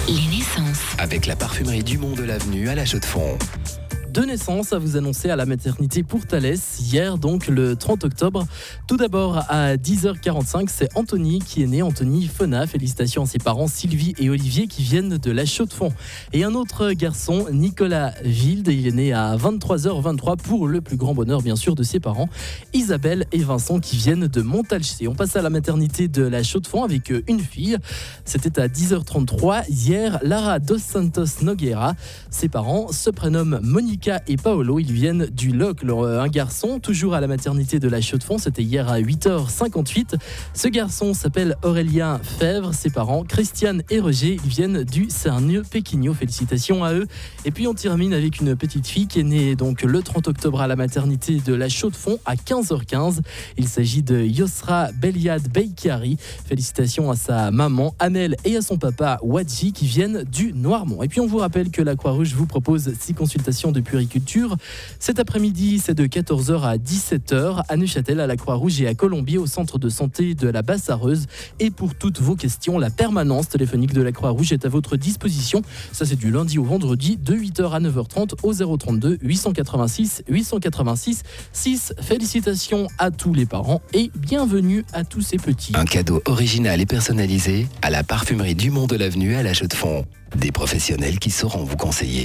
Les naissances. Avec la parfumerie Dumont de l'Avenue à La Chaux-de-Fonds. Deux naissances à vous annoncer à la maternité pour Thalès, hier donc le 30 octobre. Tout d'abord à 10h45, c'est Anthony qui est né, Anthony Fena. Félicitations à ses parents Sylvie et Olivier qui viennent de La Chaux-de-Fonds. Et un autre garçon, Nicolas Wilde, il est né à 23h23 pour le plus grand bonheur bien sûr de ses parents, Isabelle et Vincent qui viennent de Montalcé. On passe à la maternité de La Chaux-de-Fonds avec une fille. C'était à 10h33 hier, Lara dos Santos Nogueira. Ses parents se prénomment Monica et Paolo, ils viennent du Locle. Un garçon, toujours à la maternité de La Chaux-de-Fonds, c'était hier à 8h58. Ce garçon s'appelle Aurélien Fèvre, ses parents, Christiane et Roger, ils viennent du Cernieux-Péquignot. Félicitations à eux. Et puis on termine avec une petite fille qui est née donc le 30 octobre à la maternité de La Chaux-de-Fonds à 15h15. Il s'agit de Yosra Beliad Beikari. Félicitations à sa maman Amel et à son papa Wadji qui viennent du Noirmont. Et puis on vous rappelle que la Croix-Rouge vous propose 6 consultations de puériculture. Cet après-midi, c'est de 14h à 17h à Neuchâtel, à la Croix-Rouge et à Colombier, au centre de santé de la Basse-Arreuse. Et pour toutes vos questions, la permanence téléphonique de la Croix-Rouge est à votre disposition. Ça, c'est du lundi au vendredi, de 8h à 9h30 au 032 886 886 6. Félicitations à tous les parents et bienvenue à tous ces petits. Un cadeau original et personnalisé à la parfumerie Dumont de l'Avenue à La Chaux-de-Fonds. Des professionnels qui sauront vous conseiller.